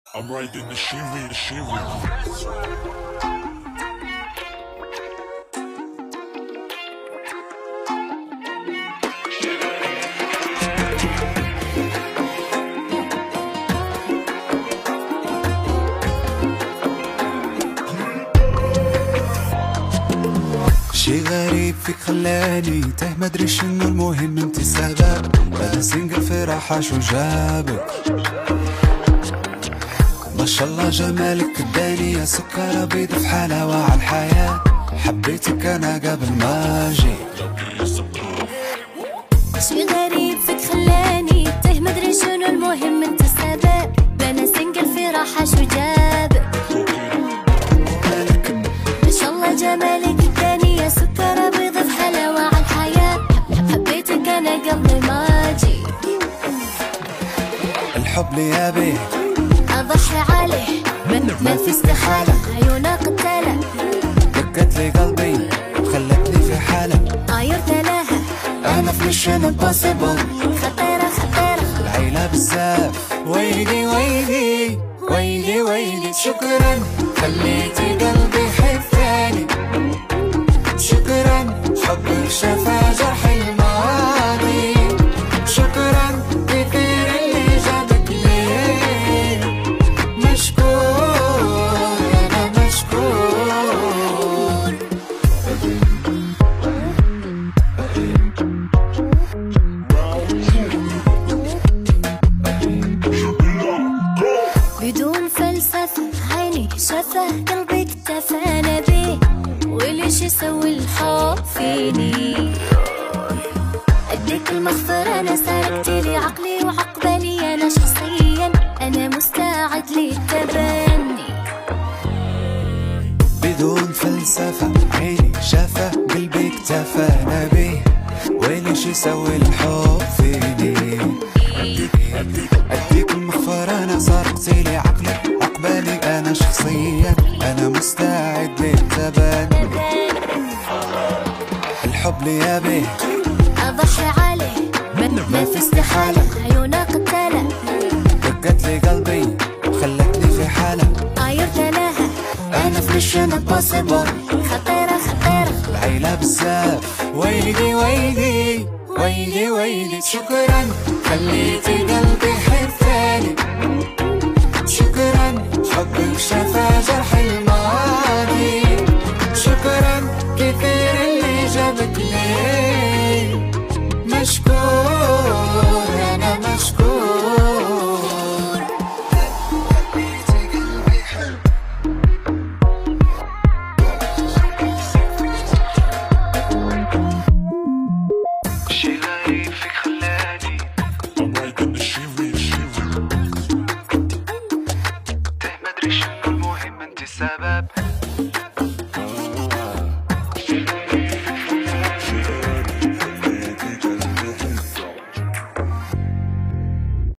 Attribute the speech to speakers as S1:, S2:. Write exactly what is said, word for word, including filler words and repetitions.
S1: I'm riding the shimmy, the shimmy.
S2: شي غريب فيك خلاني تاه مدري شنو، المهم انت السبب. انا سنجل في راحة شو جابك؟ ما شاء الله جمالك اداني يا سكر بيض في حلاوة عالحياة. حبيتك انا قبل ما اجي.
S3: شي غريب فيك خلاني تاه مدري شنو، المهم انت السبب. انا سنجل في راحة شو جابك؟ ما شاء الله جمالك اداني يا سكر بيض في حلاوة عالحياة. حبيتك انا قبل ما اجي.
S2: الحب لي يا بيه
S3: اضحي عليه ما في استحالة، عيونها قتالة
S2: دقت لي قلبي خلتني في حالة.
S3: عايرت لها
S2: انا في ميشن امبوسيبل،
S3: خطيرة خطيرة
S2: العيلة بزاف. ويلي ويلي ويلي ويلي شكرا خليتي قلبي يحب ثاني. شكرا حبك شفى جرح الماضي. شكرا كثير اللي جابك ليه. مشكور انا مشكور.
S3: بدون فلسفة عيني شفه قلبي اكتفانا بيه. وليش يسوي الحب فيني؟ اديك المغفرة انا سرقتي لي عقلي وعقبالي انا شخصيا. انا مستعد للتبني.
S2: بدون فلسفة عيني شافه قلبي اكتفانا بيه. وليش يسوي الحب فيني؟ اديك المغفرة انا سرقتي لي عقلي عقبالي انا شخصيا. انا مستعد للتبني. الحب لي يا بيه
S3: اضحي عليه ما في استحالة، عيونها قتالة
S2: دقت لي قلبي خلتني في حالة.
S3: عايرت لها
S2: انا في ميشن امبوسيبل،
S3: خطيرة خطيرة
S2: العيلة بزاف. ويلي ويلي ويلي ويلي شكرا خليتي قلبي يحب ثاني.